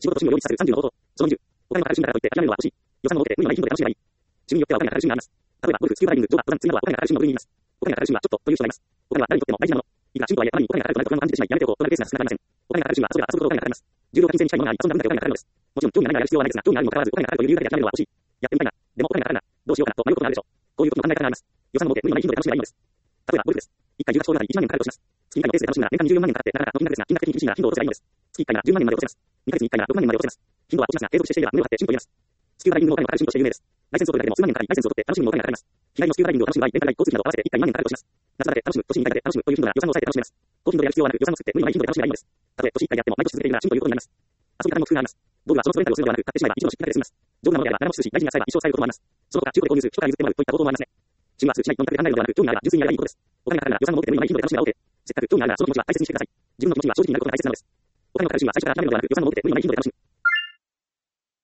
仕事と趣味を両立させる30の方法。その20、お金のかかる趣味だからといって諦めるのは惜しい。予算を設けて無理のない頻度で楽しめばいい。趣味によってはお金がかかる趣味があります。例えば、ゴルフ、スキューバダイビング、乗馬、登山、釣りなどはお金がかかる趣味の部類にいます。お金がかかる趣味はちょっとという人がいます。お金は誰にとっても大事なもの。いくら趣味とはいえ、あまりにお金がかかると何か不安を感じてしまい、やめておこうとなるケースが少なくありません。お金がかかる趣味は遊べば遊ぶほどお金がかかります。重量が金銭に近いものがあり、遊んだ分だけお金がかかるのです。もちろん興味がないがやる必要はないですが、興味があるにもかかわらずお金がかかるという理由だけで諦めるのは惜しい。やってみたいな。でもお金がかかるな。どうしようかなと迷うことがあるでしょう。こういう時の考え方があります。予算を設けて無理のない頻度で楽しめばいいのです。例えば、ゴルフです。1回10ホールあたり1万円かかるとします。月2回のペースで楽しむなら年間20万円かかってなかなかの金額ですが、金額的に厳しいなら頻度を落とせばいいのです。月1回なら10万円まで落とせます。2ヶ月に1回なら6万円まで落とせます。頻度は落ちますが、継続してしていれば胸を張って趣味と言えます。スキューバダイビングもお金のかかる趣味として有名です。ライセンスを取るだけでも数万円かかり、ライセンスを取って楽しむにもお金がかかります。日帰りのスキューバダイビングを楽しむ場合、レンタル代、交通費など合わせて1回2万円かかるとします。夏場で楽しむ、都市2回で楽しむという頻度なら予算を抑えて楽しめます。高頻度でやる必要はなく、予算を作って無理のない頻度で楽しめばいいのです。たとえ年1回であっても毎年続けているなら趣味ということになります。遊び方も工夫があります。道具はその都度レンタルをするのではなく、買ってしまえば一度の出費だけで済みます。丈夫なものであれば長持ちするし、大事に扱えば一生使えることもあります。その他、中古で購入する、人から譲ってもらうといった方法もありますね。趣味は数値ない、4択で考えるのではなく、興味があれば純粋にやればいいことです。お金がかかるなら予算を設けて無理のない頻度で楽しめば OK。せっかく興味があるならその気持ちは大切にしてください。自分の気持ちには正直になることが大切なのです。お金のかかる趣味は最初から諦めるのではなく、予算を設けて無理のない頻度で楽しむ。